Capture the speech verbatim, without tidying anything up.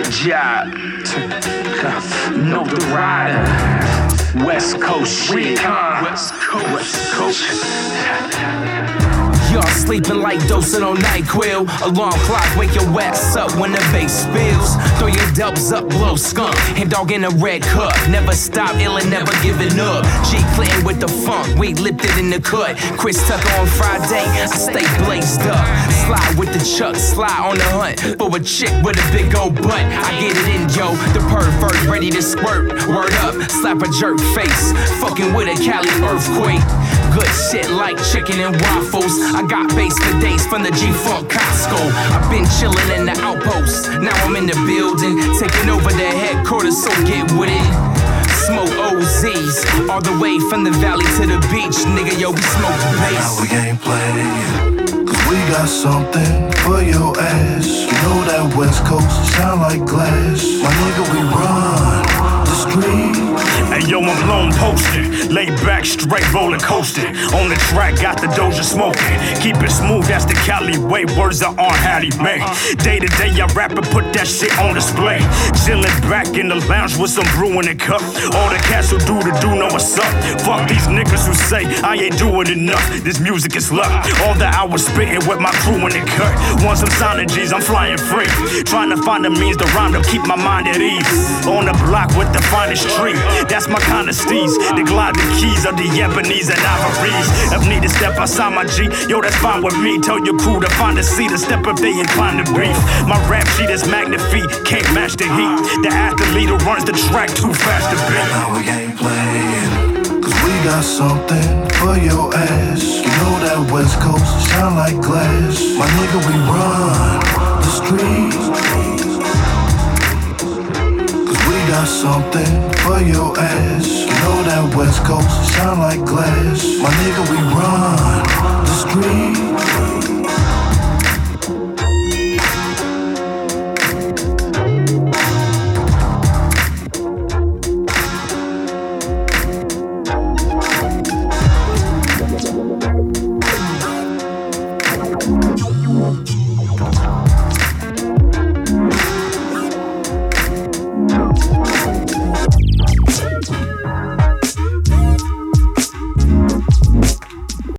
job. Know the rider. West Coast shit, huh? West Coast. West Coast. Y'all sleeping like dosing on NyQuil. Alarm clock, wake your ass up when the bass spills. Throw your dubs up, blow skunk. And dog in a red cup. Never stop, ill and never giving up. G Clinton with the funk, we lifted in the cut. Chris Tucker on Friday, I stay blazed up. Slide with the chuck, slide on the hunt for a chick with a big old butt. I get it in, yo. The pervert ready to squirt. Word up, slap a jerk face. Fucking with a Cali earthquake. Good shit like chicken and waffles. I got bass for days from the G-Funk Costco. I've been chillin' in the outpost. Now I'm in the building, taking over the headquarters, so get with it. Smoke O Z's, all the way from the valley to the beach. Nigga, yo, we smoke bass. Now we ain't playing, cause we got something for your ass. You know that West Coast sound like glass. My nigga, we run the street. Hey yo, I'm blown posted, laid back, straight roller coasting. On the track, got the Doja smoking. Keep it smooth, that's the Cali way. Words are on Hattie Mae. Day to day, I rap and put that shit on display. Chillin' back in the lounge with some brew in the cup. All the cats who do the do know what's up. Fuck these niggas who say I ain't doing enough. This music is luck. All the hours spitting with my crew in the cut. Want some synergies, I'm flying free. Trying to find the means to rhyme to keep my mind at ease. On the block with the finest tree. That's my kind of steez. The glide, the keys of the Ebonies and Ivories. If need to step outside my G, yo, that's fine with me. Tell your crew to find a seat to step if they inclined to beef. My rap sheet is magnifique, can't match the heat. The athlete who runs the track too fast to beat. Now we ain't playing, cause we got something for your ass. You know that West Coast sound like glass. My nigga, we run the streets. Got something for your ass. You know that West Coast sound like glass. My nigga, we run